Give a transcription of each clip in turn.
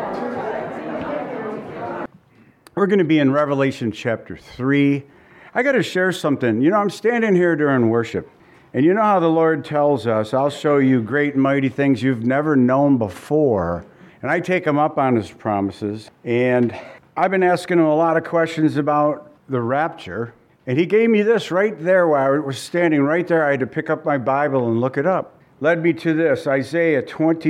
We're going to be in Revelation chapter 3. I got to share something. I'm standing here during worship, and you know how the Lord tells us, I'll show you great and mighty things you've never known before. And I take him up on his promises. And I've been asking him a lot of questions about the rapture. And he gave me this right there while I was standing right there. I had to pick up my Bible and look it up. Led me to this, Isaiah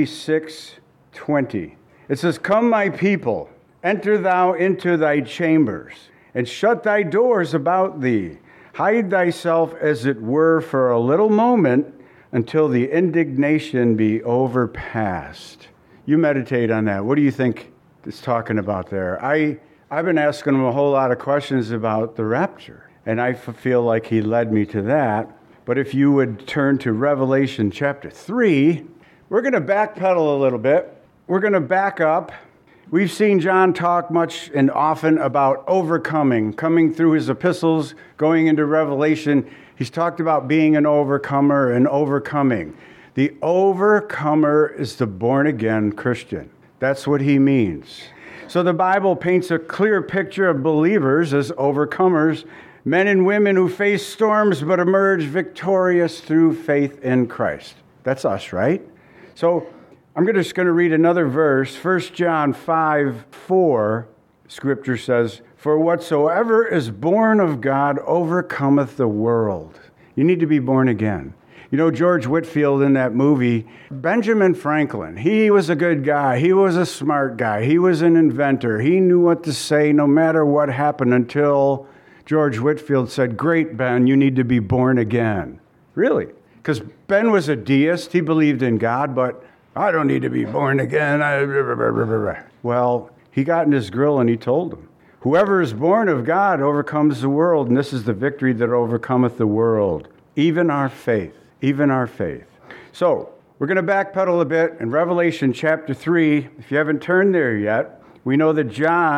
26:20. It says, "Come, my people, enter thou into thy chambers, and shut thy doors about thee. Hide thyself as it were for a little moment until the indignation be overpast." You meditate on that. What do you think it's talking about there? I've been asking him a whole lot of questions about the rapture, and I feel like he led me to that. But if you would turn to Revelation chapter 3, we're going to backpedal a little bit. We're going to back up. We've seen John talk much and often about overcoming, coming through his epistles, going into Revelation. He's talked about being an overcomer and overcoming. The overcomer is the born-again Christian. That's what he means. So the Bible paints a clear picture of believers as overcomers, men and women who face storms but emerge victorious through faith in Christ. That's us, right? So I'm just going to read another verse. 1 John 5:4, Scripture says, "For whatsoever is born of God overcometh the world." You need to be born again. George Whitefield in that movie, Benjamin Franklin, he was a good guy. He was a smart guy. He was an inventor. He knew what to say no matter what happened until George Whitefield said, "Great, Ben, you need to be born again." Really? Because Ben was a deist. He believed in God, but I don't need to be born again. Well, he got in his grill and he told him, "Whoever is born of God overcomes the world, and this is the victory that overcometh the world, even our faith." Even our faith. So, we're going to backpedal a bit in Revelation chapter 3. If you haven't turned there yet, we know that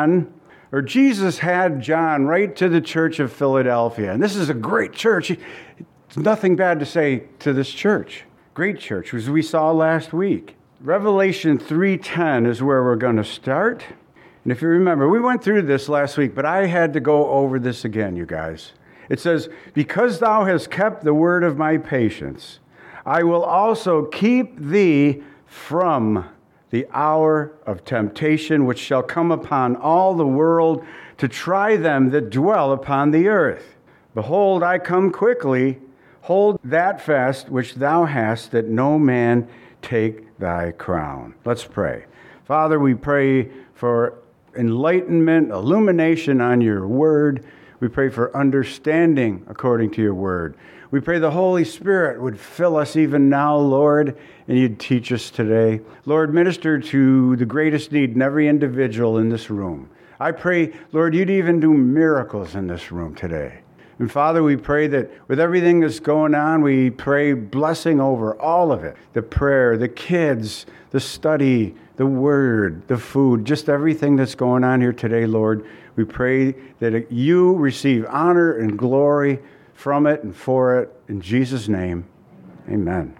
Jesus had John right to the church of Philadelphia. And this is a great church. It's nothing bad to say to this church. Great church, as we saw last week. Revelation 3:10 is where we're going to start. And if you remember, we went through this last week, but I had to go over this again, you guys. It says, "Because thou hast kept the word of my patience, I will also keep thee from the hour of temptation, which shall come upon all the world to try them that dwell upon the earth. Behold, I come quickly. Hold that fast which thou hast, that no man take thy crown." Let's pray. Father, we pray for enlightenment, illumination on your word. We pray for understanding according to your word. We pray the Holy Spirit would fill us even now, Lord, and you'd teach us today. Lord, minister to the greatest need in every individual in this room. I pray, Lord, you'd even do miracles in this room today. And Father, we pray that with everything that's going on, we pray blessing over all of it. The prayer, the kids, the study, the word, the food, just everything that's going on here today, Lord. We pray that you receive honor and glory from it and for it. In Jesus' name, amen.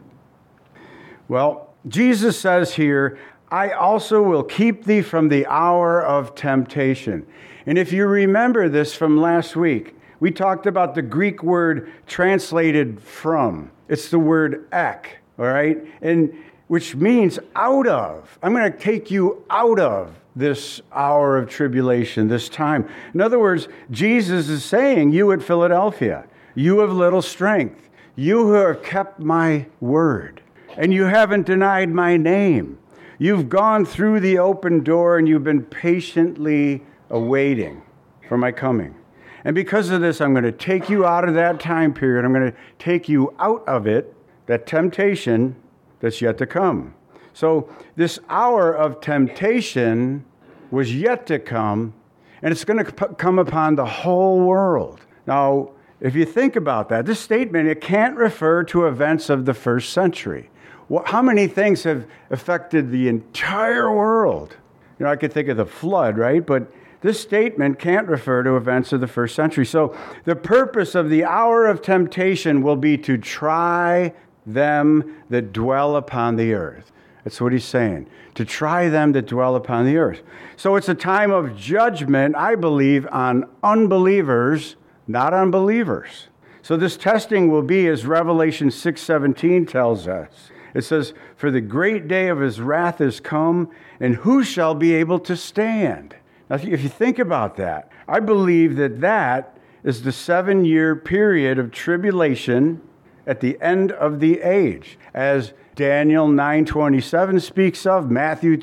Well, Jesus says here, "I also will keep thee from the hour of temptation." And if you remember this from last week, we talked about the Greek word translated from. It's the word ek, all right? And which means out of. I'm going to take you out of this hour of tribulation, this time. In other words, Jesus is saying, you at Philadelphia, you of little strength, you who have kept my word, and you haven't denied my name. You've gone through the open door and you've been patiently awaiting for my coming. And because of this, I'm going to take you out of that time period. I'm going to take you out of it, that temptation that's yet to come. So this hour of temptation was yet to come, and it's going to come upon the whole world. Now, if you think about that, this statement, it can't refer to events of the first century. How many things have affected the entire world? I could think of the flood, right? But this statement can't refer to events of the first century. So the purpose of the hour of temptation will be to try them that dwell upon the earth. That's what he's saying. To try them that dwell upon the earth. So it's a time of judgment, I believe, on unbelievers, not on believers. So this testing will be, as Revelation 6:17 tells us. It says, "For the great day of his wrath is come, and who shall be able to stand?" Now, if you think about that, I believe that is the 7-year period of tribulation at the end of the age, as Daniel 9:27 speaks of, Matthew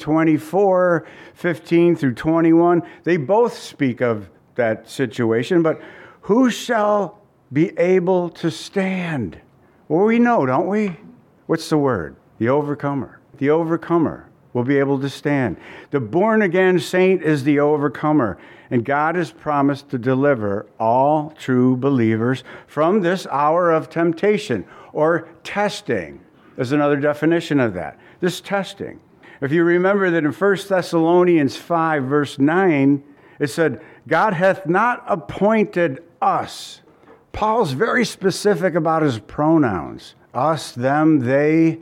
24:15 through 21. They both speak of that situation, but who shall be able to stand? Well, we know, don't we? What's the word? The overcomer. The overcomer will be able to stand. The born-again saint is the overcomer, and God has promised to deliver all true believers from this hour of temptation, or testing is another definition of that. This testing. If you remember that in 1 Thessalonians 5, verse 9, it said, "God hath not appointed us." Paul's very specific about his pronouns. Us, them, they,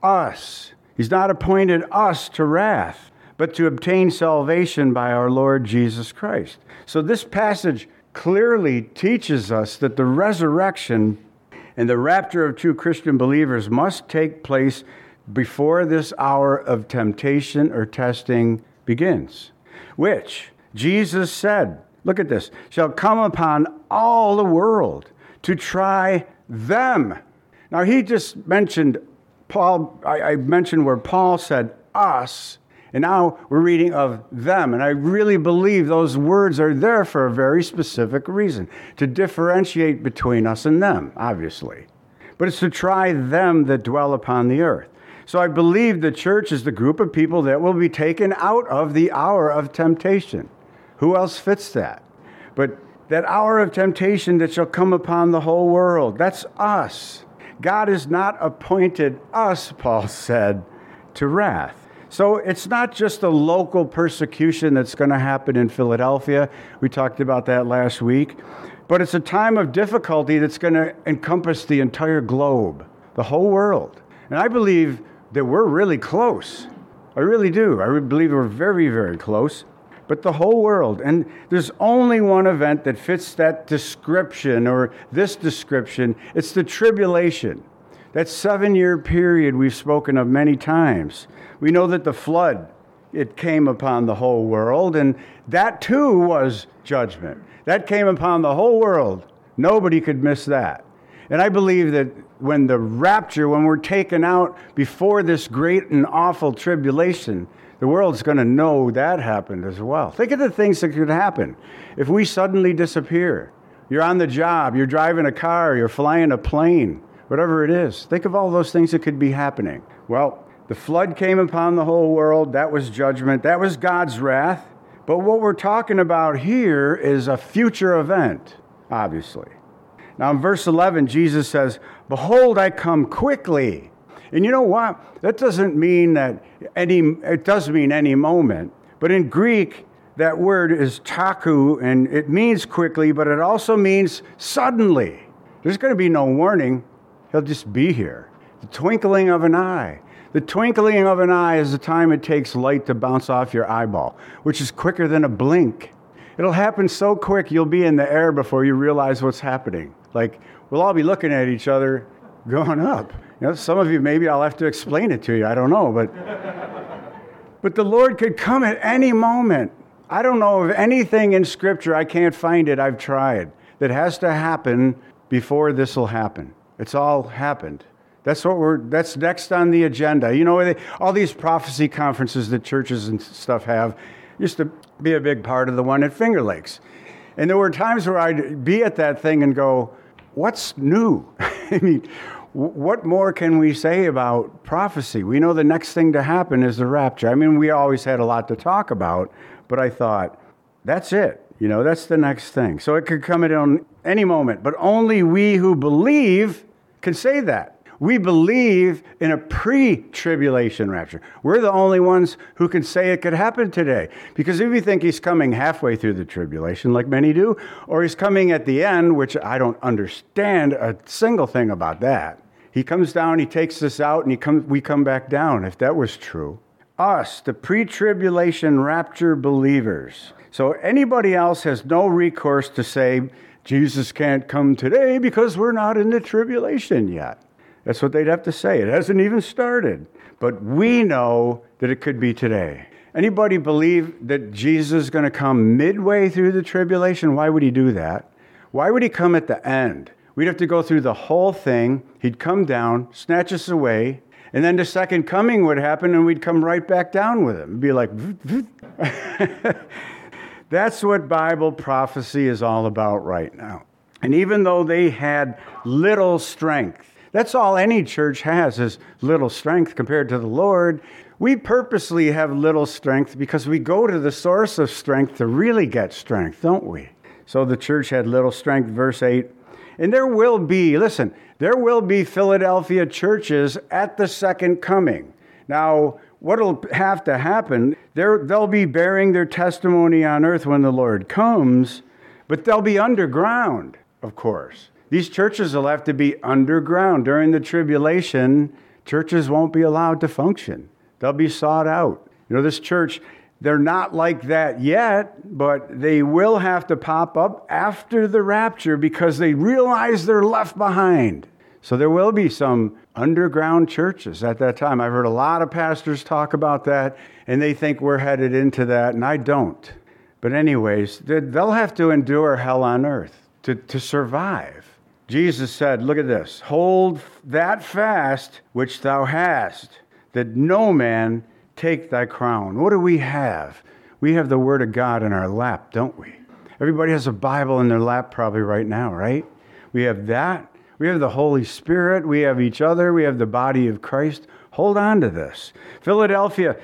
us. He's not appointed us to wrath, but to obtain salvation by our Lord Jesus Christ. So this passage clearly teaches us that the resurrection and the rapture of true Christian believers must take place before this hour of temptation or testing begins, which Jesus said, look at this, shall come upon all the world to try them. Now, he just mentioned Paul. I mentioned where Paul said us, and now we're reading of them. And I really believe those words are there for a very specific reason, to differentiate between us and them, obviously. But it's to try them that dwell upon the earth. So I believe the church is the group of people that will be taken out of the hour of temptation. Who else fits that? But that hour of temptation that shall come upon the whole world, that's us. God has not appointed us, Paul said, to wrath. So it's not just a local persecution that's going to happen in Philadelphia. We talked about that last week. But it's a time of difficulty that's going to encompass the entire globe, the whole world. And I believe that we're really close. I really do. I believe we're very, very close. But the whole world. And there's only one event that fits that description, or this description. It's the tribulation. That 7-year period we've spoken of many times. We know that the flood, it came upon the whole world, and that too was judgment. That came upon the whole world. Nobody could miss that. And I believe that when the rapture, when we're taken out before this great and awful tribulation, the world's going to know that happened as well. Think of the things that could happen if we suddenly disappear. You're on the job, you're driving a car, you're flying a plane, whatever it is. Think of all those things that could be happening. Well, the flood came upon the whole world. That was judgment. That was God's wrath. But what we're talking about here is a future event, obviously. Now in verse 11, Jesus says, "Behold, I come quickly." And you know what? That doesn't mean that it does mean any moment. But in Greek, that word is taku, and it means quickly, but it also means suddenly. There's going to be no warning. He'll just be here. The twinkling of an eye. The twinkling of an eye is the time it takes light to bounce off your eyeball, which is quicker than a blink. It'll happen so quick, you'll be in the air before you realize what's happening. Like, we'll all be looking at each other going up. You know, some of you, maybe I'll have to explain it to you. I don't know, but the Lord could come at any moment. I don't know of anything in Scripture, I can't find it, I've tried, that has to happen before this will happen. It's all happened. That's next on the agenda. You know, all these prophecy conferences that churches and stuff have used to be a big part of the one at Finger Lakes. And there were times where I'd be at that thing and go, what's new? I mean, what more can we say about prophecy? We know the next thing to happen is the rapture. I mean, we always had a lot to talk about, but I thought, that's it. You know, that's the next thing. So it could come at any moment, but only we who believe can say that. We believe in a pre-tribulation rapture. We're the only ones who can say it could happen today. Because if you think he's coming halfway through the tribulation, like many do, or he's coming at the end, which I don't understand a single thing about that. He comes down, he takes us out, and we come back down, if that was true. Us, the pre-tribulation rapture believers. So anybody else has no recourse to say, Jesus can't come today because we're not in the tribulation yet. That's what they'd have to say. It hasn't even started. But we know that it could be today. Anybody believe that Jesus is going to come midway through the tribulation? Why would he do that? Why would he come at the end? We'd have to go through the whole thing. He'd come down, snatch us away, and then the second coming would happen, and we'd come right back down with him. It'd be like, that's what Bible prophecy is all about right now. And even though they had little strength, that's all any church has is little strength compared to the Lord. We purposely have little strength because we go to the source of strength to really get strength, don't we? So the church had little strength, verse 8. And there will be Philadelphia churches at the second coming. Now, what'll have to happen, they'll be bearing their testimony on earth when the Lord comes, but they'll be underground, of course. These churches will have to be underground. During the tribulation, churches won't be allowed to function. They'll be sought out. You know, this church, they're not like that yet, but they will have to pop up after the rapture because they realize they're left behind. So there will be some underground churches at that time. I've heard a lot of pastors talk about that, and they think we're headed into that, and I don't. But anyways, they'll have to endure hell on earth to survive. Jesus said, look at this, hold that fast which thou hast, that no man take thy crown. What do we have? We have the Word of God in our lap, don't we? Everybody has a Bible in their lap probably right now, right? We have that. We have the Holy Spirit. We have each other. We have the body of Christ. Hold on to this. Philadelphia,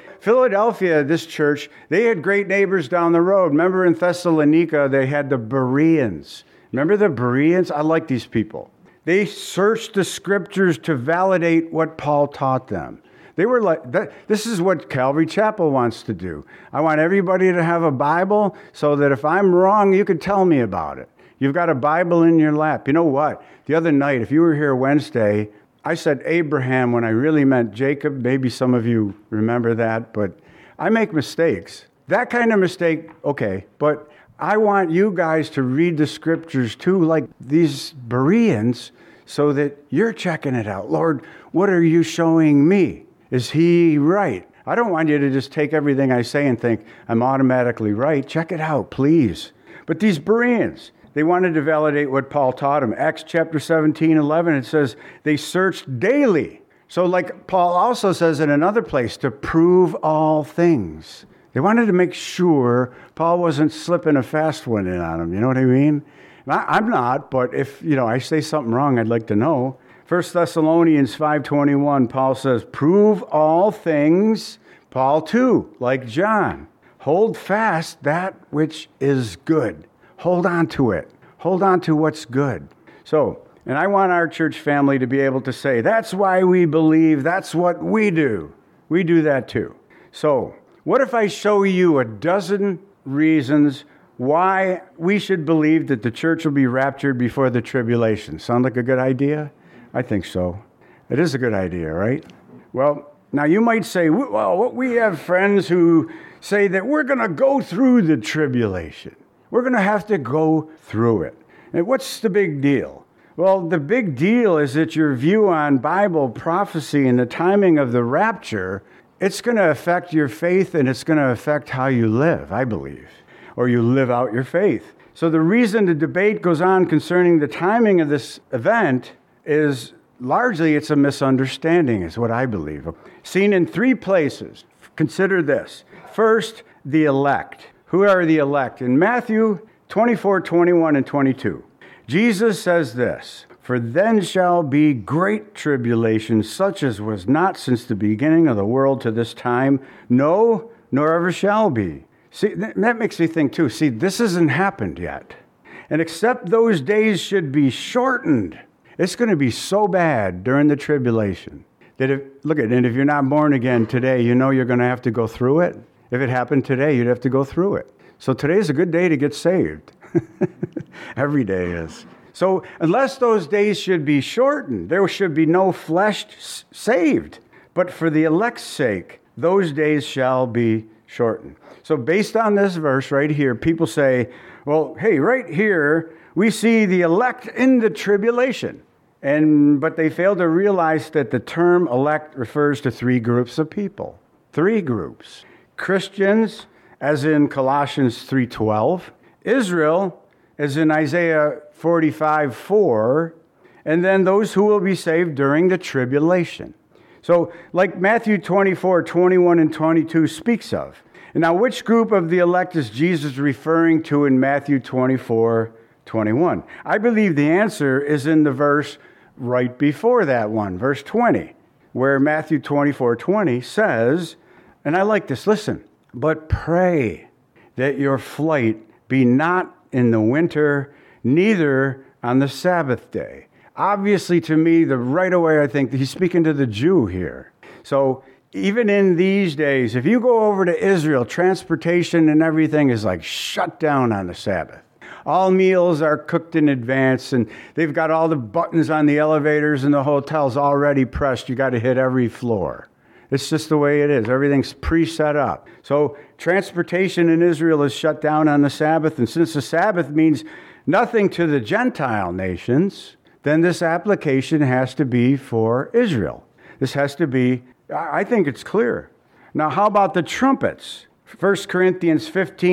this church, they had great neighbors down the road. Remember in Thessalonica, they had the Bereans. Remember the Bereans? I like these people. They searched the scriptures to validate what Paul taught them. They were like, this is what Calvary Chapel wants to do. I want everybody to have a Bible so that if I'm wrong, you can tell me about it. You've got a Bible in your lap. You know what? The other night, if you were here Wednesday, I said Abraham when I really meant Jacob. Maybe some of you remember that, but I make mistakes. That kind of mistake, okay, but I want you guys to read the scriptures too, like these Bereans, so that you're checking it out. Lord, what are you showing me? Is he right? I don't want you to just take everything I say and think I'm automatically right. Check it out, please. But these Bereans, they wanted to validate what Paul taught them. Acts chapter 17:11, it says they searched daily. So like Paul also says in another place, to prove all things. They wanted to make sure Paul wasn't slipping a fast one in on them. You know what I mean? I'm not, but if I say something wrong, I'd like to know. 1 Thessalonians 5:21, Paul says, prove all things. Paul too, like John, hold fast that which is good. Hold on to it. Hold on to what's good. So, and I want our church family to be able to say, that's why we believe, that's what we do. We do that too. So, what if I show you a dozen reasons why we should believe that the church will be raptured before the tribulation? Sound like a good idea? I think so. It is a good idea, right? Well, now you might say, well, we have friends who say that we're going to go through the tribulation. We're going to have to go through it. And what's the big deal? Well, the big deal is that your view on Bible prophecy and the timing of the rapture, it's going to affect your faith and it's going to affect how you live, I believe, or you live out your faith. So the reason the debate goes on concerning the timing of this event is largely it's a misunderstanding, is what I believe. Seen in three places. Consider this. First, the elect. Who are the elect? In Matthew 24, 21, and 22, Jesus says this, for then shall be great tribulation, such as was not since the beginning of the world to this time, no, nor ever shall be. See, that makes me think too. See, this hasn't happened yet. And except those days should be shortened, it's going to be so bad during the tribulation that if you're not born again today, you're going to have to go through it. If it happened today, you'd have to go through it. So today's a good day to get saved. Every day is. So unless those days should be shortened, there should be no flesh saved. But for the elect's sake, those days shall be shortened. So based on this verse right here, people say, well, hey, right here, we see the elect in the tribulation. But they fail to realize that the term elect refers to three groups of people. Three groups. Christians, as in Colossians 3:12. Israel, as in Isaiah 45:4. And then those who will be saved during the tribulation. So like Matthew 24:21 and 22 speaks of. And now which group of the elect is Jesus referring to in Matthew 24:21? I believe the answer is in the verse right before that one, verse 20, where Matthew 24:20 says, and I like this, listen, but pray that your flight be not in the winter, neither on the Sabbath day. Obviously, to me, right away, I think he's speaking to the Jew here. So even in these days, if you go over to Israel, transportation and everything is like shut down on the Sabbath. All meals are cooked in advance, and they've got all the buttons on the elevators and the hotels already pressed. You got to hit every floor. It's just the way it is. Everything's pre-set up. So transportation in Israel is shut down on the Sabbath, and since the Sabbath means nothing to the Gentile nations, then this application has to be for Israel. This has to be, I think it's clear. Now, how about the trumpets? 1 Corinthians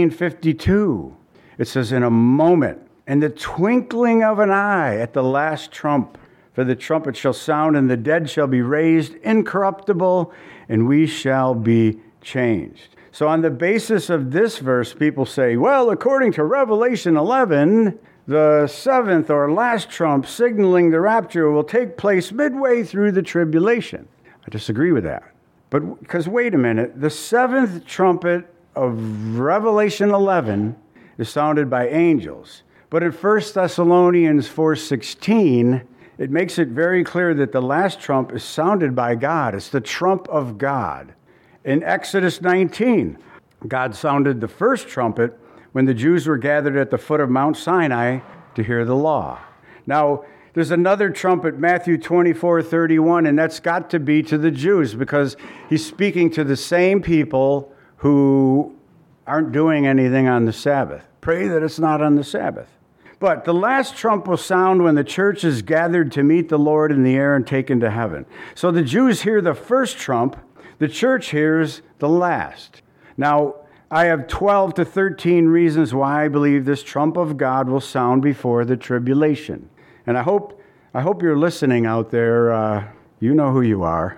15:52. It says, in a moment, in the twinkling of an eye at the last trump, for the trumpet shall sound, and the dead shall be raised incorruptible, and we shall be changed. So on the basis of this verse, people say, well, according to Revelation 11, the seventh or last trump signaling the rapture will take place midway through the tribulation. I disagree with that. But because wait a minute, the seventh trumpet of Revelation 11 is sounded by angels. But in 1 Thessalonians 4:16, it makes it very clear that the last trump is sounded by God. It's the trump of God. In Exodus 19, God sounded the first trumpet when the Jews were gathered at the foot of Mount Sinai to hear the law. Now, there's another trumpet, Matthew 24:31, and that's got to be to the Jews because he's speaking to the same people who aren't doing anything on the Sabbath. Pray that it's not on the Sabbath. But the last trump will sound when the church is gathered to meet the Lord in the air and taken to heaven. So the Jews hear the first trump, the church hears the last. Now, I have 12 to 13 reasons why I believe this trump of God will sound before the tribulation. And I hope you're listening out there. You know who you are.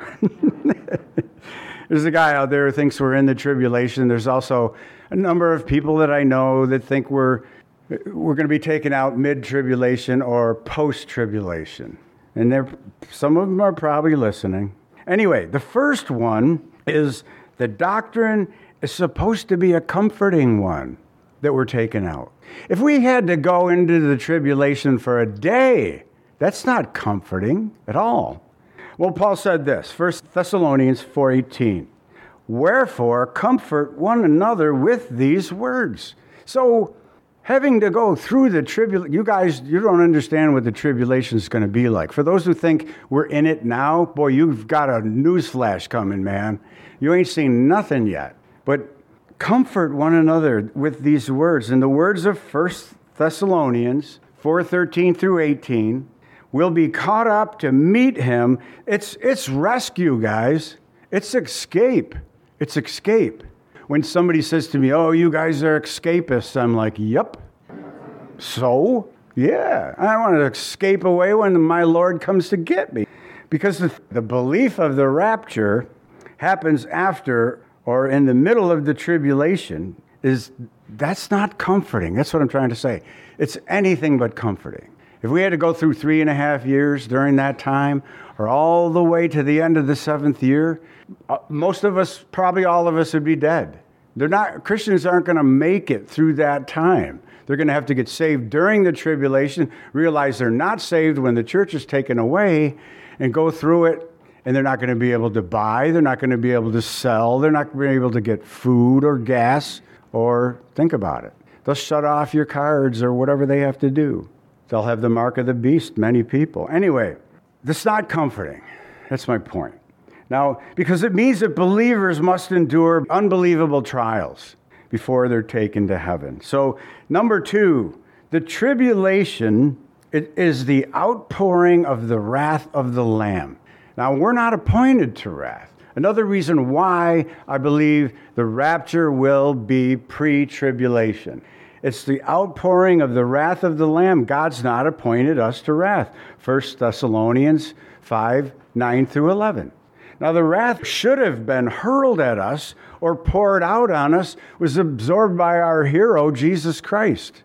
There's a guy out there who thinks we're in the tribulation. There's also a number of people that I know that think we're going to be taken out mid-tribulation or post-tribulation. And some of them are probably listening. Anyway, the first one is the doctrine is supposed to be a comforting one that we're taken out. If we had to go into the tribulation for a day, that's not comforting at all. Well, Paul said this, 1 Thessalonians 4:18, wherefore comfort one another with these words. So having to go through the tribulation, you don't understand what the tribulation is going to be like. For those who think we're in it now, boy, you've got a newsflash coming, man. You ain't seen nothing yet. But comfort one another with these words. And the words of 1 Thessalonians 4:13 through 18 will be caught up to meet him. It's rescue, guys. It's escape. It's escape. When somebody says to me, oh, you guys are escapists, I'm like, yep. So, yeah, I want to escape away when my Lord comes to get me. Because the belief of the rapture happens after or in the middle of the tribulation that's not comforting. That's what I'm trying to say. It's anything but comforting. If we had to go through 3.5 years during that time, or all the way to the end of the 7th year, most of us, probably all of us, would be dead. Christians aren't going to make it through that time. They're going to have to get saved during the tribulation, realize they're not saved when the church is taken away, and go through it, and they're not going to be able to buy, they're not going to be able to sell, they're not going to be able to get food or gas, or think about it. They'll shut off your cards or whatever they have to do. They'll have the mark of the beast, many people. Anyway, this is not comforting. That's my point. Now, because it means that believers must endure unbelievable trials before they're taken to heaven. So, number 2, the tribulation is the outpouring of the wrath of the Lamb. Now, we're not appointed to wrath. Another reason why I believe the rapture will be pre-tribulation. It's the outpouring of the wrath of the Lamb. God's not appointed us to wrath. 1 Thessalonians 5, 9 through 11. Now, the wrath should have been hurled at us or poured out on us, was absorbed by our hero, Jesus Christ.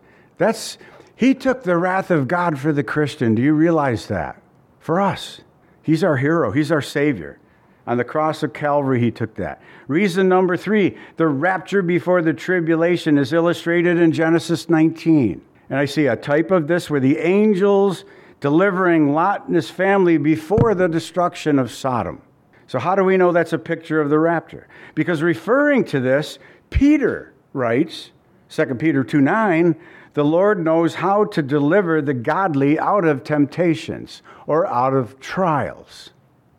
He took the wrath of God for the Christian. Do you realize that? For us. He's our hero. He's our Savior. On the cross of Calvary, he took that. Reason number 3, the rapture before the tribulation is illustrated in Genesis 19. And I see a type of this where the angels delivering Lot and his family before the destruction of Sodom. So how do we know that's a picture of the rapture? Because referring to this, Peter writes, 2 Peter 2:9, the Lord knows how to deliver the godly out of temptations or out of trials.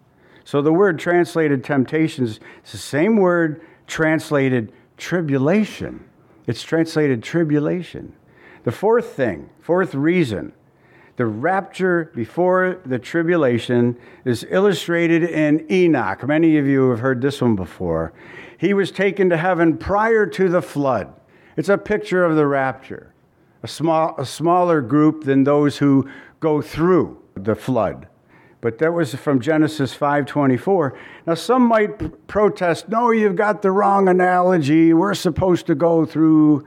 So the word translated temptations is the same word translated tribulation. It's translated tribulation. The fourth reason, the rapture before the tribulation is illustrated in Enoch. Many of you have heard this one before. He was taken to heaven prior to the flood. It's a picture of the rapture. A smaller group than those who go through the flood. But that was from Genesis 5:24. Now, some might protest, no, you've got the wrong analogy. We're supposed to go through,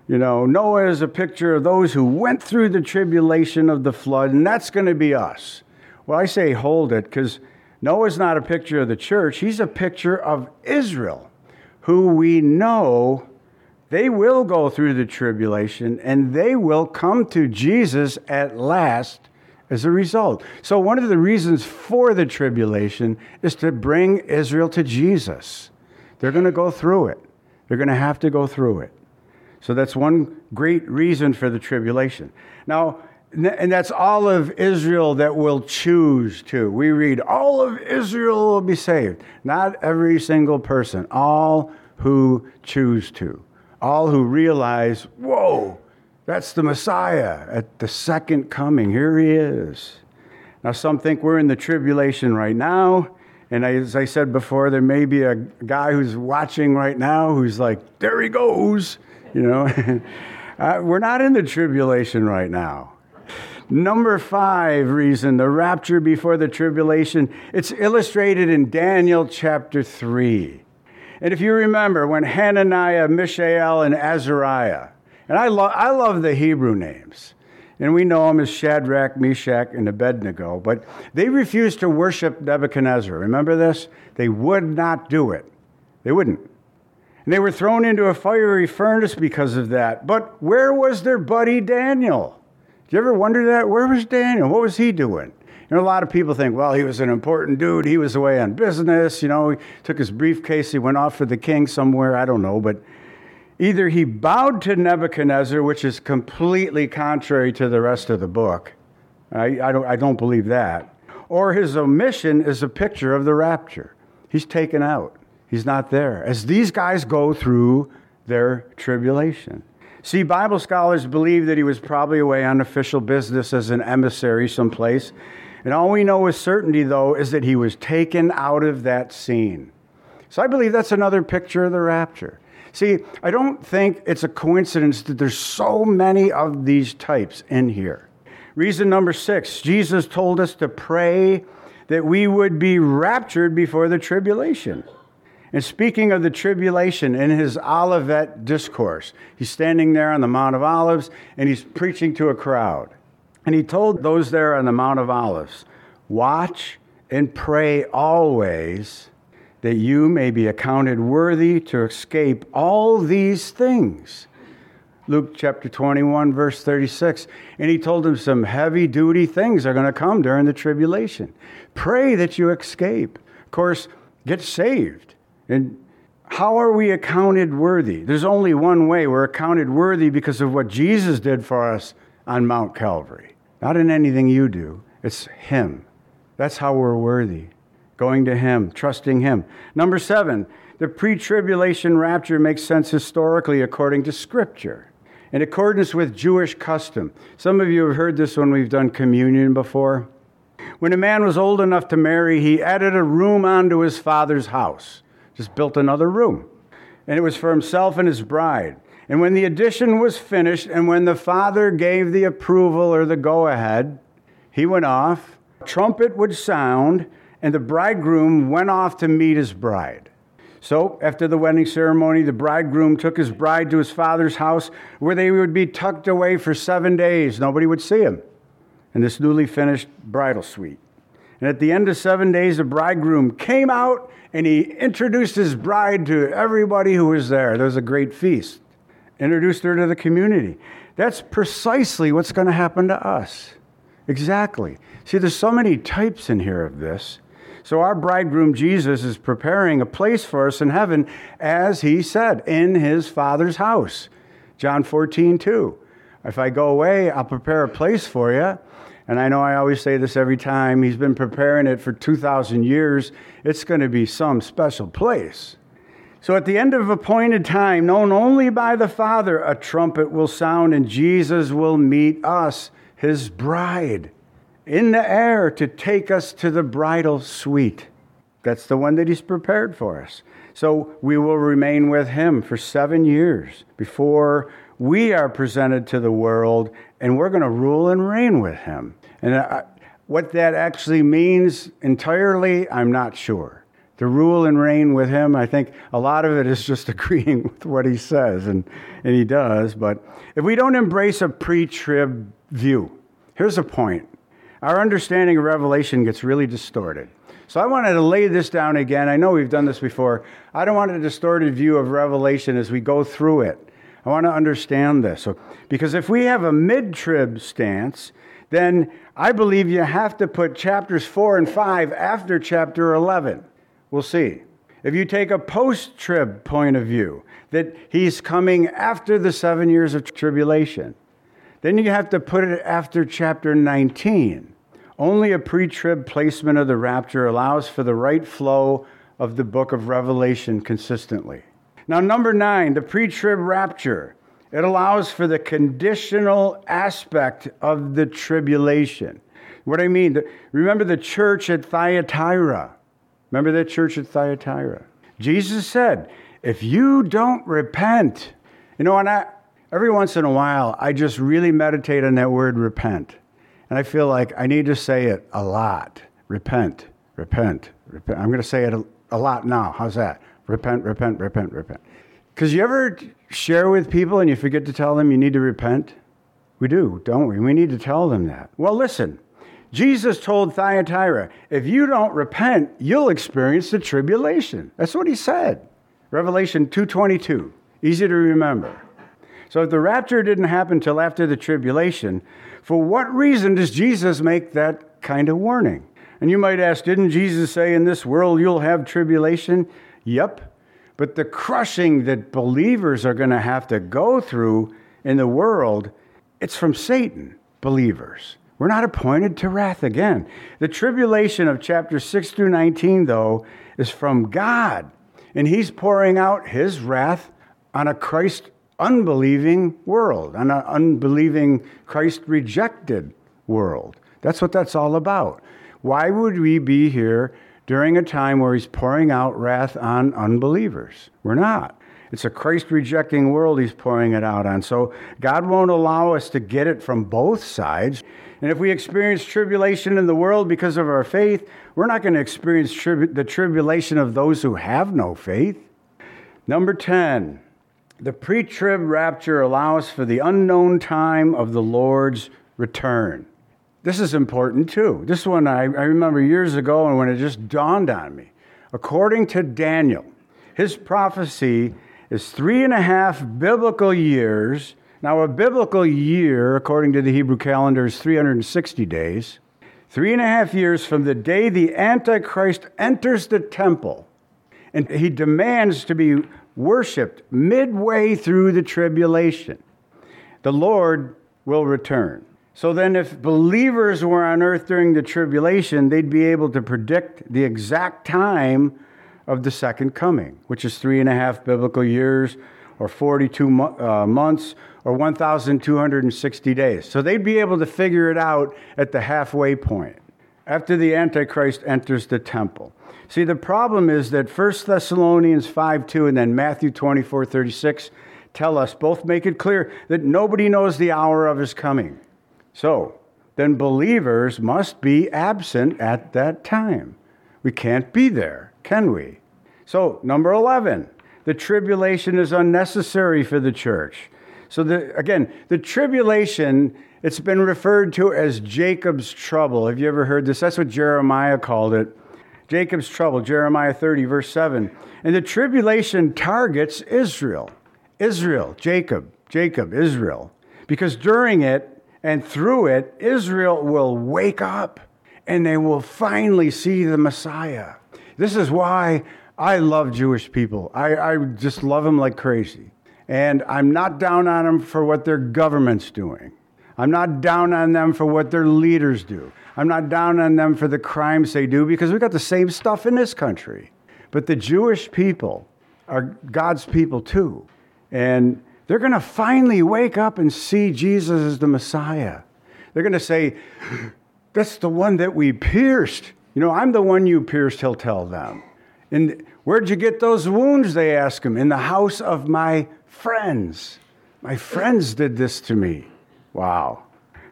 Noah is a picture of those who went through the tribulation of the flood, and that's going to be us. Well, I say hold it, because Noah's not a picture of the church. He's a picture of Israel, who we know they will go through the tribulation, and they will come to Jesus at last as a result. So one of the reasons for the tribulation is to bring Israel to Jesus. They're going to go through it. They're going to have to go through it. So that's one great reason for the tribulation. Now, and that's all of Israel that will choose to. We read, all of Israel will be saved. Not every single person. All who choose to. All who realize, whoa, that's the Messiah at the second coming. Here he is. Now, some think we're in the tribulation right now. And as I said before, there may be a guy who's watching right now who's like, there he goes. We're not in the tribulation right now. Number 5 reason, the rapture before the tribulation, it's illustrated in Daniel chapter 3. And if you remember, when Hananiah, Mishael, and Azariah, and I love the Hebrew names. And we know them as Shadrach, Meshach, and Abednego. But they refused to worship Nebuchadnezzar. Remember this? They would not do it. They wouldn't. And they were thrown into a fiery furnace because of that. But where was their buddy Daniel? Did you ever wonder that? Where was Daniel? What was he doing? A lot of people think, well, he was an important dude. He was away on business. He took his briefcase. He went off for the king somewhere. I don't know. But either he bowed to Nebuchadnezzar, which is completely contrary to the rest of the book. I don't believe that. Or his omission is a picture of the rapture. He's taken out. He's not there. As these guys go through their tribulation. See, Bible scholars believe that he was probably away on official business as an emissary someplace. And all we know with certainty, though, is that he was taken out of that scene. So I believe that's another picture of the rapture. See, I don't think it's a coincidence that there's so many of these types in here. Reason number 6, Jesus told us to pray that we would be raptured before the tribulation. And speaking of the tribulation, in his Olivet discourse, he's standing there on the Mount of Olives, and he's preaching to a crowd. And he told those there on the Mount of Olives, watch and pray always that you may be accounted worthy to escape all these things. Luke chapter 21, verse 36. And he told them some heavy-duty things are going to come during the tribulation. Pray that you escape. Of course, get saved. And how are we accounted worthy? There's only one way. We're accounted worthy because of what Jesus did for us on Mount Calvary. Not in anything you do. It's Him. That's how we're worthy. Going to Him, trusting Him. Number 7, the pre-tribulation rapture makes sense historically according to Scripture, in accordance with Jewish custom. Some of you have heard this when we've done communion before. When a man was old enough to marry, he added a room onto his father's house. Just built another room. And it was for himself and his bride. And when the addition was finished, and when the father gave the approval or the go-ahead, he went off, a trumpet would sound, and the bridegroom went off to meet his bride. So, after the wedding ceremony, the bridegroom took his bride to his father's house, where they would be tucked away for 7 days. Nobody would see him in this newly finished bridal suite. And at the end of 7 days, the bridegroom came out, and he introduced his bride to everybody who was there. There was a great feast. Introduced her to the community. That's precisely what's going to happen to us. Exactly. See, there's so many types in here of this. So our bridegroom, Jesus, is preparing a place for us in heaven, as He said, in His Father's house. John 14:2. If I go away, I'll prepare a place for you. And I know I always say this every time. He's been preparing it for 2,000 years. It's going to be some special place. So at the end of appointed time, known only by the Father, a trumpet will sound, and Jesus will meet us, His bride, in the air to take us to the bridal suite. That's the one that He's prepared for us. So we will remain with Him for 7 years before we are presented to the world, and we're going to rule and reign with Him. And what that actually means entirely, I'm not sure. To rule and reign with Him, I think a lot of it is just agreeing with what He says, and He does. But if we don't embrace a pre-trib view, here's a point. Our understanding of Revelation gets really distorted. So I wanted to lay this down again. I know we've done this before. I don't want a distorted view of Revelation as we go through it. I want to understand this. Because if we have a mid-trib stance, then I believe you have to put chapters 4 and 5 after chapter 11. We'll see. If you take a post-trib point of view, that He's coming after the 7 years of tribulation, then you have to put it after chapter 19. Only a pre-trib placement of the rapture allows for the right flow of the book of Revelation consistently. Now, number 9, the pre-trib rapture. It allows for the conditional aspect of the tribulation. What I mean, remember the church at Thyatira. Remember that church at Thyatira? Jesus said, if you don't repent, and every once in a while, I just really meditate on that word repent. And I feel like I need to say it a lot. Repent, repent, repent. I'm going to say it a lot now. How's that? Repent, repent, repent, repent. Because you ever share with people and you forget to tell them you need to repent? We do, don't we? We need to tell them that. Well, listen. Jesus told Thyatira, if you don't repent, you'll experience the tribulation. That's what He said. Revelation 2:22. Easy to remember. So if the rapture didn't happen till after the tribulation, for what reason does Jesus make that kind of warning? And you might ask, didn't Jesus say in this world you'll have tribulation? Yep. But the crushing that believers are going to have to go through in the world, it's from Satan, believers. We're not appointed to wrath again. The tribulation of chapters 6 through 19, though, is from God. And He's pouring out His wrath on a Christ-unbelieving world, on an unbelieving, Christ-rejected world. That's what that's all about. Why would we be here during a time where He's pouring out wrath on unbelievers? We're not. It's a Christ-rejecting world He's pouring it out on. So God won't allow us to get it from both sides. And if we experience tribulation in the world because of our faith, we're not going to experience the tribulation of those who have no faith. Number 10, the pre-trib rapture allows for the unknown time of the Lord's return. This is important too. This one I remember years ago, and when it just dawned on me. According to Daniel, his prophecy is 3.5 biblical years. Now, a biblical year, according to the Hebrew calendar, is 360 days. 3.5 years from the day the Antichrist enters the temple, and he demands to be worshipped midway through the tribulation. The Lord will return. So then if believers were on earth during the tribulation, they'd be able to predict the exact time of the second coming, which is 3.5 biblical years, or 42 months, or 1,260 days. So they'd be able to figure it out at the halfway point, after the Antichrist enters the temple. See, the problem is that 1 Thessalonians 5:2 and then Matthew 24:36 tell us, both make it clear that nobody knows the hour of his coming. So, then believers must be absent at that time. We can't be there, can we? So, number 11, the tribulation is unnecessary for the church. So, the tribulation, it's been referred to as Jacob's trouble. Have you ever heard this? That's what Jeremiah called it. Jacob's trouble, Jeremiah 30, verse 7. And the tribulation targets Israel. Israel, Jacob, Israel. Because during it, and through it, Israel will wake up and they will finally see the Messiah. This is why I love Jewish people. I just love them like crazy. And I'm not down on them for what their government's doing. I'm not down on them for what their leaders do. I'm not down on them for the crimes they do, because we've got the same stuff in this country. But the Jewish people are God's people too. And they're going to finally wake up and see Jesus as the Messiah. They're going to say, that's the one that we pierced. You know, I'm the one you pierced, he'll tell them. And where'd you get those wounds, they ask him. In the house of my friends. My friends did this to me. Wow.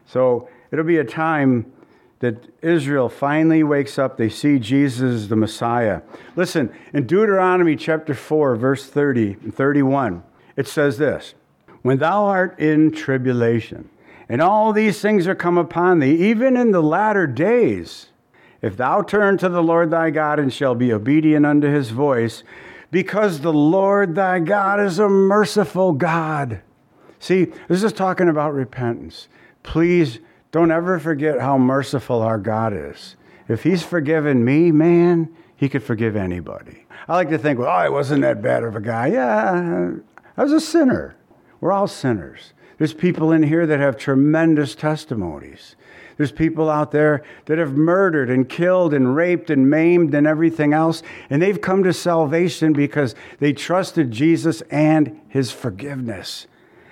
So it'll be a time that Israel finally wakes up. They see Jesus as the Messiah. Listen, in Deuteronomy chapter 4, verse 30 and 31, it says this: when thou art in tribulation, and all these things are come upon thee, even in the latter days, if thou turn to the Lord thy God and shall be obedient unto his voice, because the Lord thy God is a merciful God. See, this is talking about repentance. Please don't ever forget how merciful our God is. If he's forgiven me, man, he could forgive anybody. I like to think, well, I wasn't that bad of a guy. Yeah, I was a sinner. We're all sinners. There's people in here that have tremendous testimonies. There's people out there that have murdered and killed and raped and maimed and everything else, and they've come to salvation because they trusted Jesus and his forgiveness.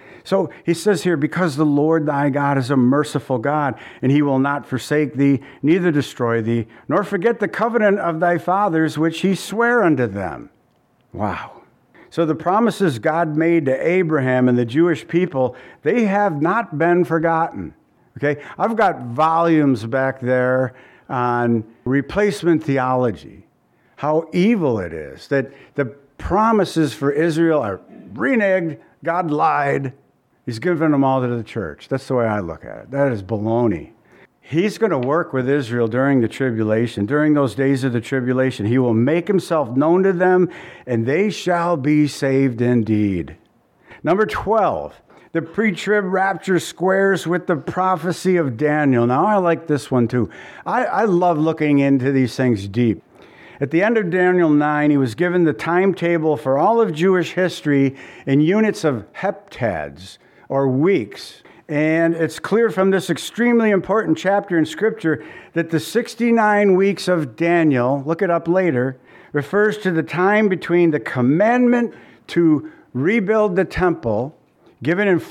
So he says here, because the Lord thy God is a merciful God, and he will not forsake thee, neither destroy thee, nor forget the covenant of thy fathers, which he sware unto them. Wow. So the promises God made to Abraham and the Jewish people, they have not been forgotten. Okay? I've got volumes back there on replacement theology, how evil it is, that the promises for Israel are reneged, God lied, he's given them all to the church. That's the way I look at it. That is baloney. He's going to work with Israel during the tribulation. During those days of the tribulation, he will make himself known to them, and they shall be saved indeed. Number 12, the pre-trib rapture squares with the prophecy of Daniel. Now, I like this one too. I love looking into these things deep. At the end of Daniel 9, he was given the timetable for all of Jewish history in units of heptads, or weeks. And it's clear from this extremely important chapter in Scripture that the 69 weeks of Daniel, look it up later, refers to the time between the commandment to rebuild the temple, given in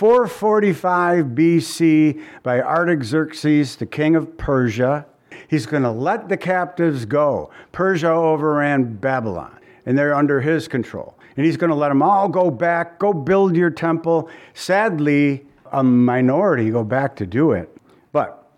445 BC by Artaxerxes, the king of Persia. He's going to let the captives go. Persia overran Babylon, and they're under his control. And he's going to let them all go back, go build your temple. Sadly, a minority go back to do it. But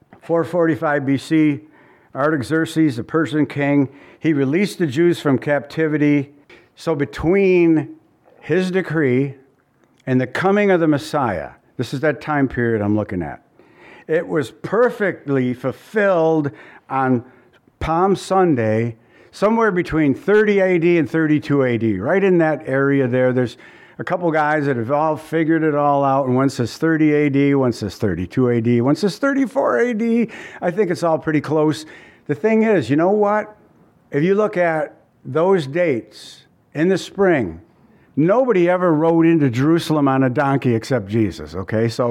445 BC, Artaxerxes, the Persian king, he released the Jews from captivity. So between his decree and the coming of the Messiah, this is that time period I'm looking at, it was perfectly fulfilled on Palm Sunday, somewhere between 30 AD and 32 AD, right in that area there. There's a couple guys that have all figured it all out, and one says 30 AD, one says 32 AD, one says 34 AD. I think it's all pretty close. The thing is, you know what? If you look at those dates in the spring, nobody ever rode into Jerusalem on a donkey except Jesus, okay? So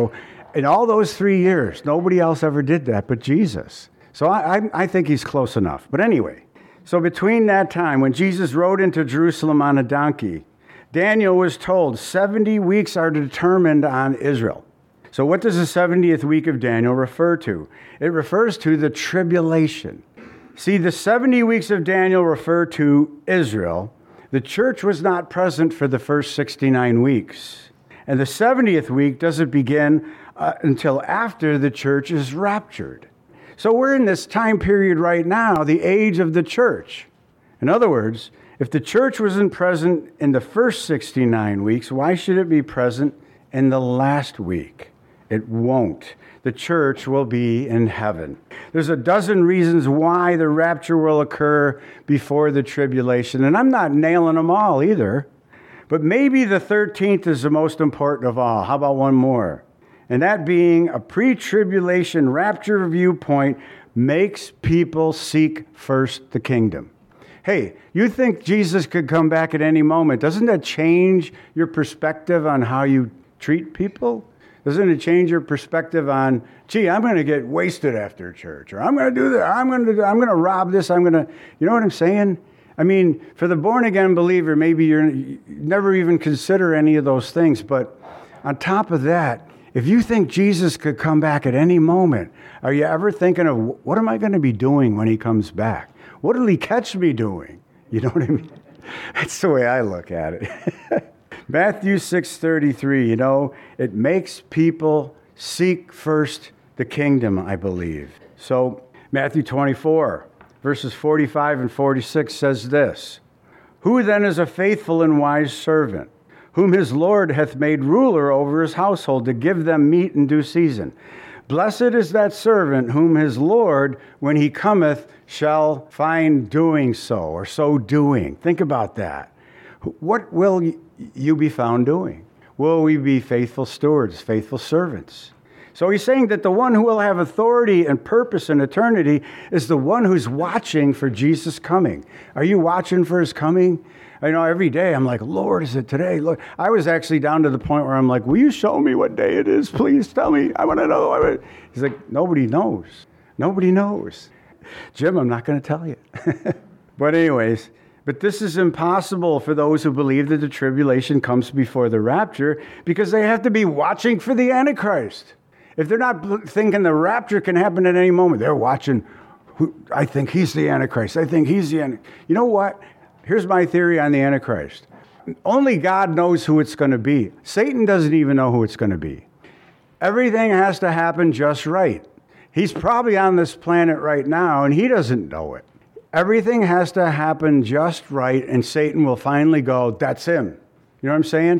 In all those 3 years, nobody else ever did that but Jesus. So I think he's close enough. But anyway, so between that time when Jesus rode into Jerusalem on a donkey, Daniel was told 70 weeks are determined on Israel. So what does the 70th week of Daniel refer to? It refers to the tribulation. See, the 70 weeks of Daniel refer to Israel. The church was not present for the first 69 weeks. And the 70th week doesn't begin until after the church is raptured. So we're in this time period right now, the age of the church. In other words, if the church wasn't present in the first 69 weeks, why should it be present in the last week? It won't. The church will be in heaven. There's a dozen reasons why the rapture will occur before the tribulation, and I'm not nailing them all either. But maybe the 13th is the most important of all. How about one more? And that being a pre-tribulation rapture viewpoint makes people seek first the kingdom. Hey, you think Jesus could come back at any moment. Doesn't that change your perspective on how you treat people? Doesn't it change your perspective on, gee, I'm going to get wasted after church, or I'm going to do that, I'm going to rob this, you know what I'm saying? I mean, for the born-again believer, maybe you never even consider any of those things. But on top of that, if you think Jesus could come back at any moment, are you ever thinking of, what am I going to be doing when he comes back? What will he catch me doing? You know what I mean? That's the way I look at it. Matthew 6:33, it makes people seek first the kingdom, I believe. So Matthew 24. Verses 45 and 46 says this, "Who then is a faithful and wise servant, whom his Lord hath made ruler over his household to give them meat in due season? Blessed is that servant whom his Lord, when he cometh, shall find doing so," or so doing. Think about that. What will you be found doing? Will we be faithful stewards, faithful servants? So he's saying that the one who will have authority and purpose in eternity is the one who's watching for Jesus' coming. Are you watching for his coming? I know every day I'm like, Lord, is it today? Lord, I was actually down to the point where I'm like, will you show me what day it is? Please tell me. I want to know. He's like, nobody knows. Nobody knows. Jim, I'm not going to tell you. But anyways, but this is impossible for those who believe that the tribulation comes before the rapture because they have to be watching for the Antichrist. If they're not thinking the rapture can happen at any moment, they're watching, I think he's the Antichrist. I think he's the Antichrist. You know what? Here's my theory on the Antichrist. Only God knows who it's going to be. Satan doesn't even know who it's going to be. Everything has to happen just right. He's probably on this planet right now, and he doesn't know it. Everything has to happen just right, and Satan will finally go, that's him. You know what I'm saying?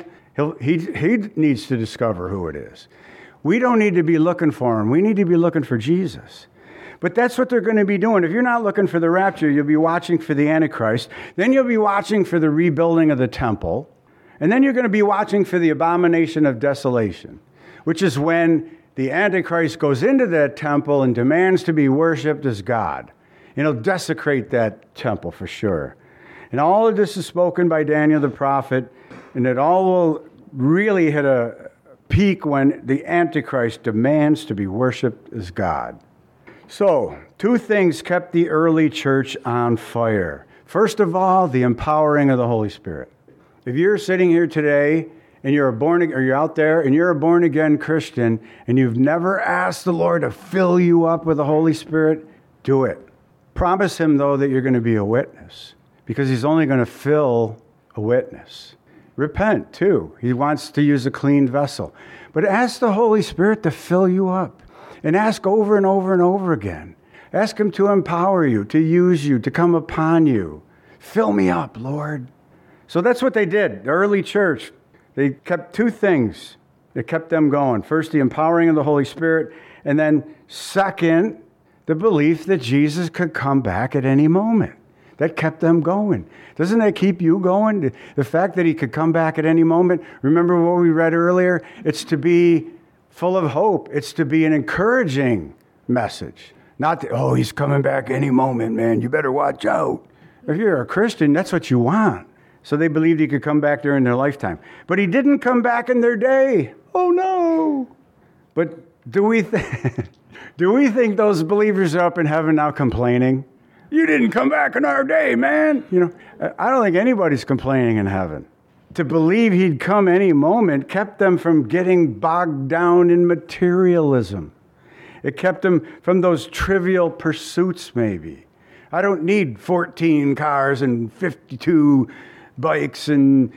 He needs to discover who it is. We don't need to be looking for him. We need to be looking for Jesus. But that's what they're going to be doing. If you're not looking for the rapture, you'll be watching for the Antichrist. Then you'll be watching for the rebuilding of the temple. And then you're going to be watching for the abomination of desolation, which is when the Antichrist goes into that temple and demands to be worshipped as God. And he'll desecrate that temple for sure. And all of this is spoken by Daniel the prophet, and it all will really hit a peak when the Antichrist demands to be worshipped as God. So, two things kept the early church on fire. First of all, the empowering of the Holy Spirit. If you're sitting here today and you're out there and you're a born-again Christian and you've never asked the Lord to fill you up with the Holy Spirit, do it. Promise him, though, that you're going to be a witness, because he's only going to fill a witness. Repent, too. He wants to use a clean vessel. But ask the Holy Spirit to fill you up. And ask over and over and over again. Ask him to empower you, to use you, to come upon you. Fill me up, Lord. So that's what they did. The early church, they kept two things that kept them going. First, the empowering of the Holy Spirit. And then second, the belief that Jesus could come back at any moment. That kept them going. Doesn't that keep you going? The fact that he could come back at any moment. Remember what we read earlier? It's to be full of hope. It's to be an encouraging message. Not that, oh, he's coming back any moment, man. You better watch out. If you're a Christian, that's what you want. So they believed he could come back during their lifetime. But he didn't come back in their day. Oh, no. But do we think those believers are up in heaven now complaining? You didn't come back in our day, man. I don't think anybody's complaining in heaven. To believe he'd come any moment kept them from getting bogged down in materialism. It kept them from those trivial pursuits, maybe. I don't need 14 cars and 52 bikes and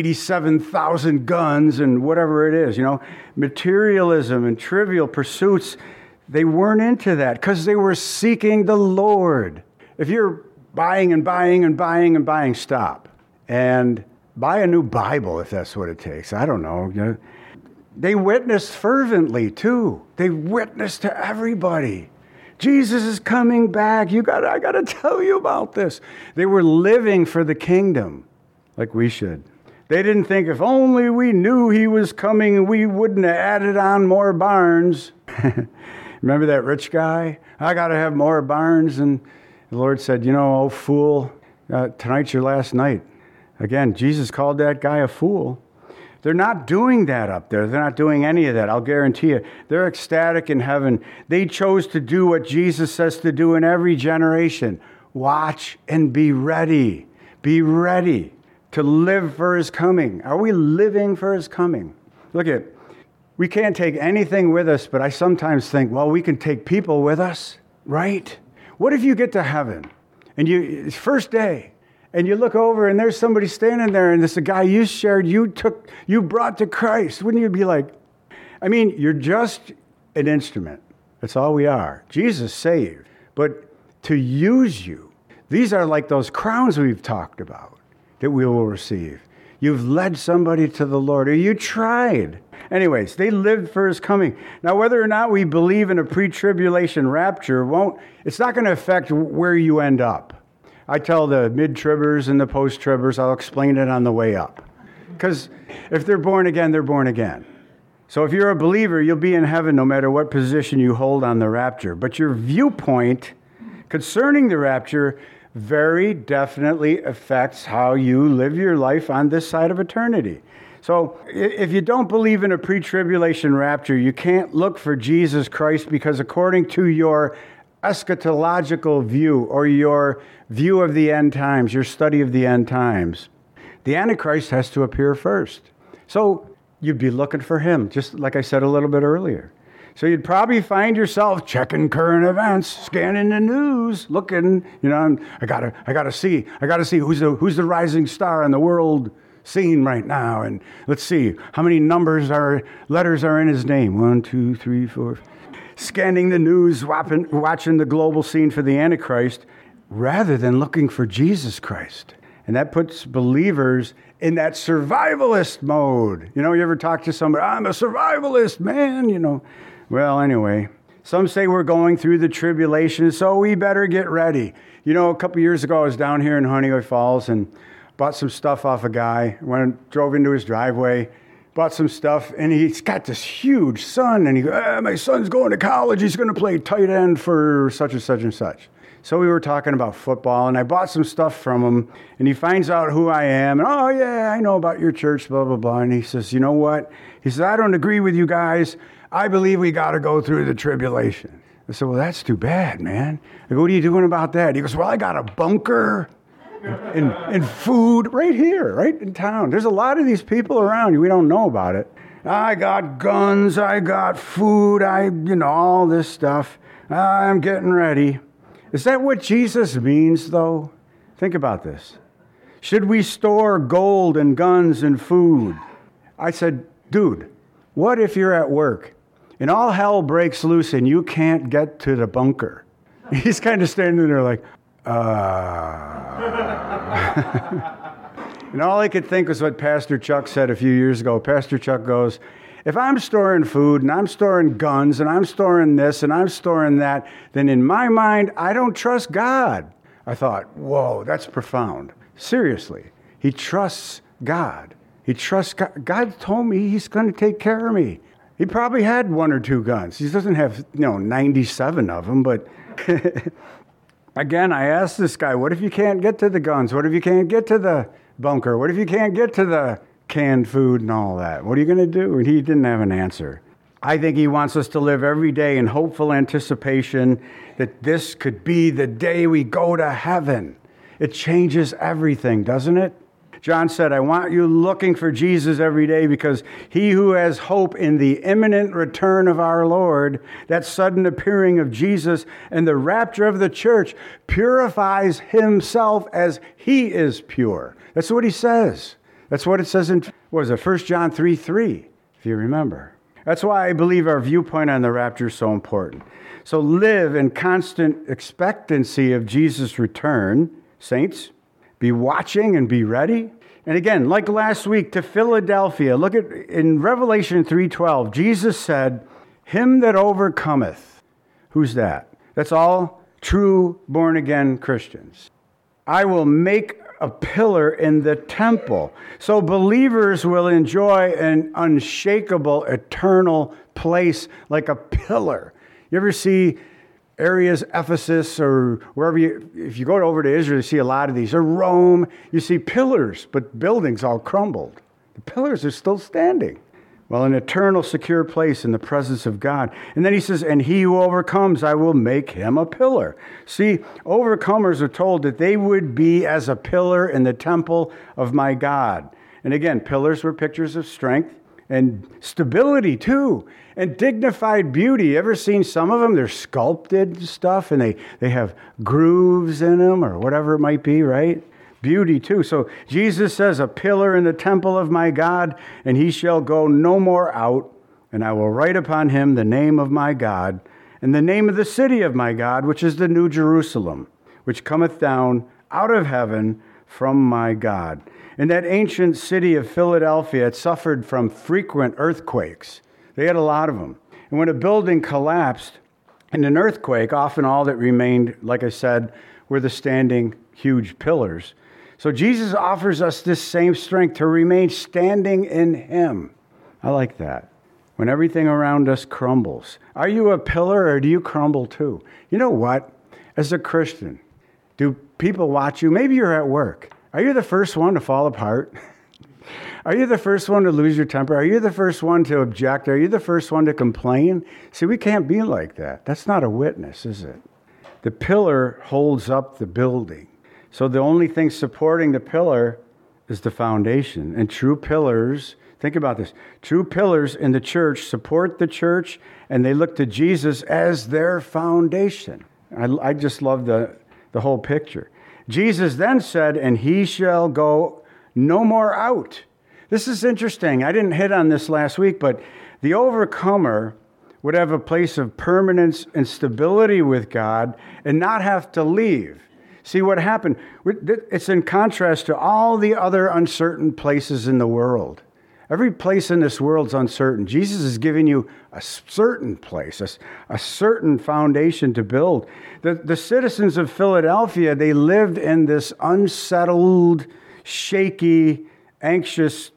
87,000 guns and whatever it is. Materialism and trivial pursuits, they weren't into that because they were seeking the Lord. If you're buying and buying and buying and buying, stop. And buy a new Bible if that's what it takes. I don't know. They witnessed fervently, too. They witnessed to everybody. Jesus is coming back. I got to tell you about this. They were living for the kingdom like we should. They didn't think if only we knew he was coming, we wouldn't have added on more barns. Remember that rich guy? I got to have more barns. And the Lord said, oh, fool, tonight's your last night. Again, Jesus called that guy a fool. They're not doing that up there. They're not doing any of that. I'll guarantee you. They're ecstatic in heaven. They chose to do what Jesus says to do in every generation. Watch and be ready. Be ready to live for his coming. Are we living for his coming? Look at, we can't take anything with us, but I sometimes think, well, we can take people with us, right? What if you get to heaven and it's first day, and you look over and there's somebody standing there and it's a guy you shared, you brought to Christ. Wouldn't you be like, you're just an instrument. That's all we are. Jesus saved. But to use you, these are like those crowns we've talked about that we will receive. You've led somebody to the Lord, or you tried. Anyways, they lived for his coming. Now, whether or not we believe in a pre-tribulation rapture, it's not going to affect where you end up. I tell the mid-tribbers and the post-tribbers, I'll explain it on the way up. Because if they're born again, they're born again. So if you're a believer, you'll be in heaven no matter what position you hold on the rapture. But your viewpoint concerning the rapture very definitely affects how you live your life on this side of eternity. So if you don't believe in a pre-tribulation rapture, you can't look for Jesus Christ because according to your eschatological view or your view of the end times, your study of the end times, the Antichrist has to appear first. So you'd be looking for him, just like I said a little bit earlier. So you'd probably find yourself checking current events, scanning the news, looking, I gotta see who's the rising star in the world scene right now, and let's see how many letters are in his name. 1, 2, 3, 4. Scanning the news, watching the global scene for the Antichrist, rather than looking for Jesus Christ. And that puts believers in that survivalist mode. You ever talk to somebody, I'm a survivalist, man, Well, anyway, some say we're going through the tribulation, so we better get ready. A couple years ago, I was down here in Honeoye Falls and bought some stuff off a guy. Drove into his driveway, bought some stuff, and he's got this huge son, and he goes, my son's going to college. He's going to play tight end for such and such and such. So we were talking about football, and I bought some stuff from him, and he finds out who I am, and, oh, yeah, I know about your church, blah, blah, blah. And he says, you know what? He says, I don't agree with you guys. I believe we got to go through the tribulation. I said, well, that's too bad, man. I go, what are you doing about that? He goes, well, I got a bunker and food right here, right in town. There's a lot of these people around you. We don't know about it. I got guns. I got food. All this stuff. I'm getting ready. Is that what Jesus means, though? Think about this. Should we store gold and guns and food? I said, dude, what if you're at work and all hell breaks loose and you can't get to the bunker? He's kind of standing there like, And all I could think was what Pastor Chuck said a few years ago. Pastor Chuck goes, if I'm storing food and I'm storing guns and I'm storing this and I'm storing that, then in my mind, I don't trust God. I thought, whoa, that's profound. Seriously, he trusts God. He trusts God. God told me he's going to take care of me. He probably had 1 or 2 guns. He doesn't have, 97 of them, but again, I asked this guy, what if you can't get to the guns? What if you can't get to the bunker? What if you can't get to the canned food and all that? What are you going to do? And he didn't have an answer. I think he wants us to live every day in hopeful anticipation that this could be the day we go to heaven. It changes everything, doesn't it? John said, I want you looking for Jesus every day because he who has hope in the imminent return of our Lord, that sudden appearing of Jesus and the rapture of the church, purifies himself as he is pure. That's what he says. That's what it says in, 1 John 3:3, if you remember. That's why I believe our viewpoint on the rapture is so important. So live in constant expectancy of Jesus' return, saints. Be watching and be ready. And again, like last week to Philadelphia, look at in Revelation 3:12, Jesus said, him that overcometh. Who's that? That's all true born-again Christians. I will make a pillar in the temple. So believers will enjoy an unshakable, eternal place like a pillar. You ever see areas, Ephesus or wherever if you go over to Israel, you see a lot of these. Or Rome, you see pillars, but buildings all crumbled. The pillars are still standing. Well, an eternal, secure place in the presence of God. And then he says, and he who overcomes, I will make him a pillar. See, overcomers are told that they would be as a pillar in the temple of my God. And again, pillars were pictures of strength and stability too, and dignified beauty. Ever seen some of them? They're sculpted stuff, and they have grooves in them or whatever it might be, right? Beauty too. So Jesus says, a pillar in the temple of my God, and he shall go no more out, and I will write upon him the name of my God, and the name of the city of my God, which is the New Jerusalem, which cometh down out of heaven from my God. In that ancient city of Philadelphia, it suffered from frequent earthquakes. They had a lot of them. And when a building collapsed in an earthquake, often all that remained, like I said, were the standing huge pillars. So Jesus offers us this same strength to remain standing in him. I like that. When everything around us crumbles. Are you a pillar or do you crumble too? You know what? As a Christian, do people watch you? Maybe you're at work. Are you the first one to fall apart? Are you the first one to lose your temper? Are you the first one to object? Are you the first one to complain? See, we can't be like that. That's not a witness, is it? The pillar holds up the building. So the only thing supporting the pillar is the foundation. And true pillars, think about this, true pillars in the church support the church, and they look to Jesus as their foundation. I just love the whole picture. Jesus then said, and he shall go no more out. This is interesting. I didn't hit on this last week, but the overcomer would have a place of permanence and stability with God and not have to leave. See what happened? It's in contrast to all the other uncertain places in the world. Every place in this world's uncertain. Jesus is giving you a certain place, a certain foundation to build. The citizens of Philadelphia, they lived in this unsettled, shaky, anxious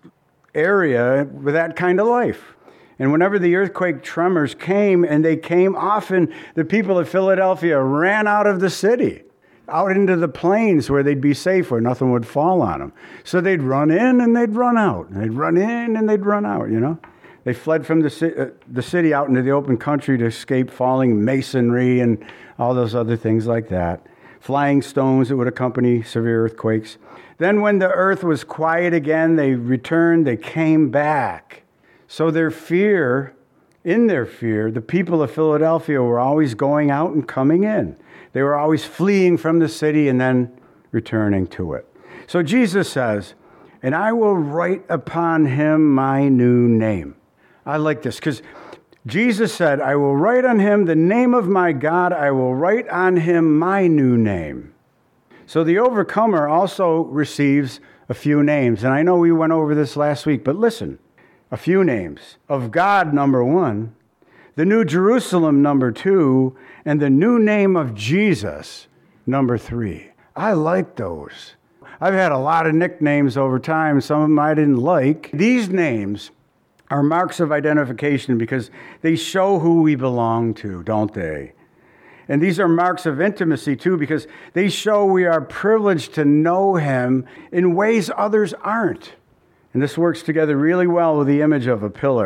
area with that kind of life. And whenever the earthquake tremors came, and they came often, the people of Philadelphia ran out of the city, out into the plains where they'd be safe, where nothing would fall on them. So they'd run in and they'd run out. And they'd run in and they'd run out, you know. They fled from the city out into the open country to escape falling masonry and all those other things like that. Flying stones that would accompany severe earthquakes. Then when the earth was quiet again, they returned, they came back. So in their fear, the people of Philadelphia were always going out and coming in. They were always fleeing from the city and then returning to it. So Jesus says, and I will write upon him my new name. I like this because Jesus said, I will write on him the name of my God. I will write on him my new name. So the overcomer also receives a few names. And I know we went over this last week, but listen, a few names. Of God, number 1. The New Jerusalem, number 2. And the new name of Jesus, number 3. I like those. I've had a lot of nicknames over time. Some of them I didn't like. These names are marks of identification because they show who we belong to, don't they? And these are marks of intimacy too because they show we are privileged to know him in ways others aren't. And this works together really well with the image of a pillar.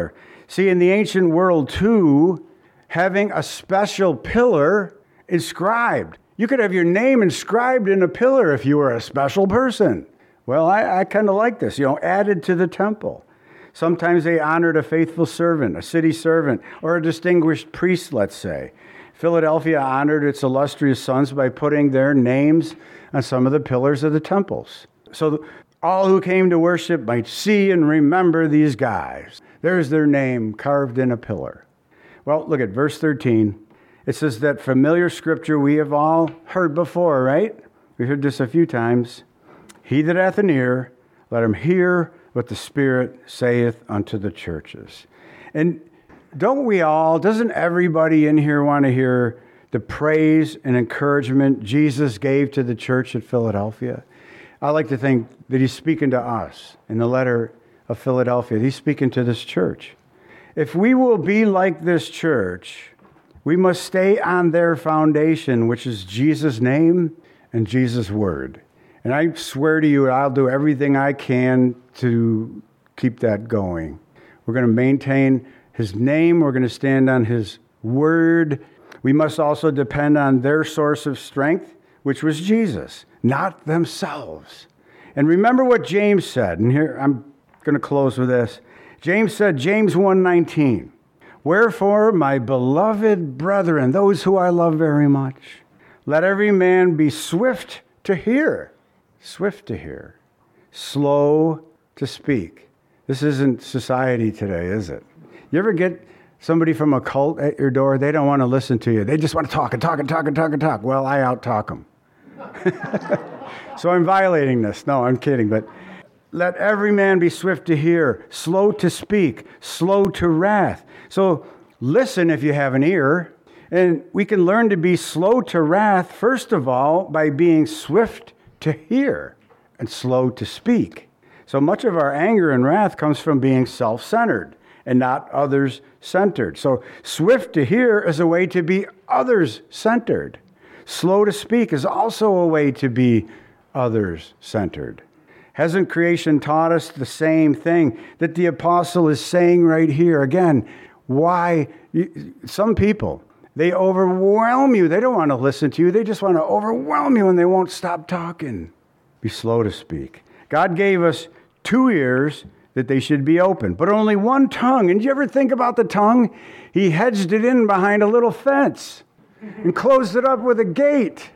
See, in the ancient world, too, having a special pillar inscribed. You could have your name inscribed in a pillar if you were a special person. Well, I kind of like this, added to the temple. Sometimes they honored a faithful servant, a city servant, or a distinguished priest, let's say. Philadelphia honored its illustrious sons by putting their names on some of the pillars of the temples. So all who came to worship might see and remember these guys. There's their name carved in a pillar. Well, look at verse 13. It says that familiar scripture we have all heard before, right? We heard this a few times. He that hath an ear, let him hear what the Spirit saith unto the churches. And doesn't everybody in here want to hear the praise and encouragement Jesus gave to the church at Philadelphia? I like to think that he's speaking to us in the letter of Philadelphia. He's speaking to this church. If we will be like this church, we must stay on their foundation, which is Jesus' name and Jesus' word. And I swear to you, I'll do everything I can to keep that going. We're going to maintain his name. We're going to stand on his word. We must also depend on their source of strength, which was Jesus, not themselves. And remember what James said. And here, I'm going to close with this. James said, James 1:19, wherefore, my beloved brethren, those who I love very much, let every man be swift to hear, slow to speak. This isn't society today, is it? You ever get somebody from a cult at your door? They don't want to listen to you. They just want to talk and talk and talk and talk and talk. Well, I out-talk them. So I'm violating this. No, I'm kidding. But let every man be swift to hear, slow to speak, slow to wrath. So listen if you have an ear. And we can learn to be slow to wrath, first of all, by being swift to hear and slow to speak. So much of our anger and wrath comes from being self-centered and not others-centered. So swift to hear is a way to be others-centered. Slow to speak is also a way to be others-centered. Hasn't creation taught us the same thing that the apostle is saying right here? Again, why? Some people, they overwhelm you. They don't want to listen to you. They just want to overwhelm you and they won't stop talking. Be slow to speak. God gave us 2 ears that they should be open, but only one tongue. And did you ever think about the tongue? He hedged it in behind a little fence and closed it up with a gate.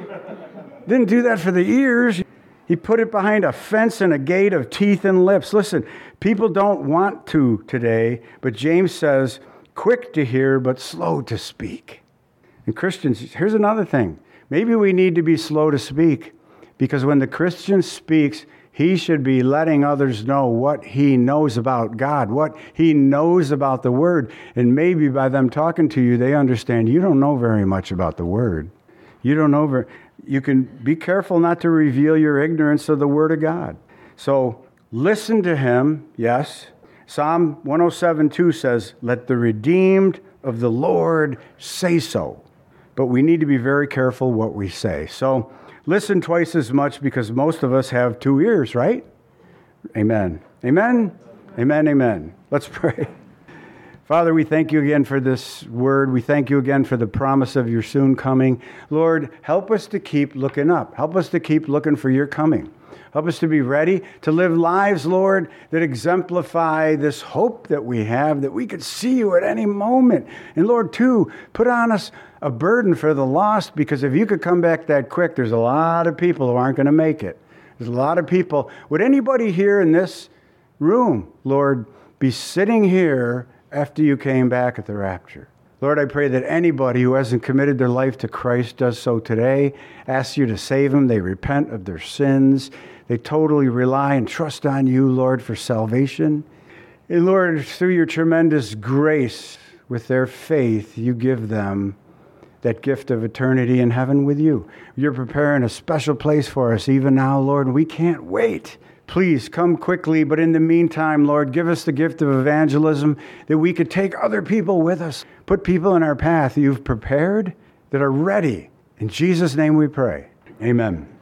Didn't do that for the ears. He put it behind a fence and a gate of teeth and lips. Listen, people don't want to today, but James says, quick to hear, but slow to speak. And Christians, here's another thing. Maybe we need to be slow to speak, because when the Christian speaks, he should be letting others know what he knows about God, what he knows about the Word. And maybe by them talking to you, they understand you don't know very much about the Word. You don't know you can be careful not to reveal your ignorance of the Word of God. So listen to him, yes. Psalm 107:2 says, let the redeemed of the Lord say so. But we need to be very careful what we say. So listen twice as much, because most of us have 2 ears, right? Amen. Amen? Amen, amen. Let's pray. Father, we thank you again for this word. We thank you again for the promise of your soon coming. Lord, help us to keep looking up. Help us to keep looking for your coming. Help us to be ready to live lives, Lord, that exemplify this hope that we have, that we could see you at any moment. And Lord, too, put on us a burden for the lost, because if you could come back that quick, there's a lot of people who aren't going to make it. There's a lot of people. Would anybody here in this room, Lord, be sitting here after you came back at the rapture? Lord, I pray that anybody who hasn't committed their life to Christ does so today. Ask you to save them. They repent of their sins. They totally rely and trust on you, Lord, for salvation. And Lord, through your tremendous grace, with their faith, you give them that gift of eternity in heaven with you. You're preparing a special place for us even now, Lord, and we can't wait. Please come quickly, but in the meantime, Lord, give us the gift of evangelism that we could take other people with us, put people in our path you've prepared that are ready. In Jesus' name we pray. Amen.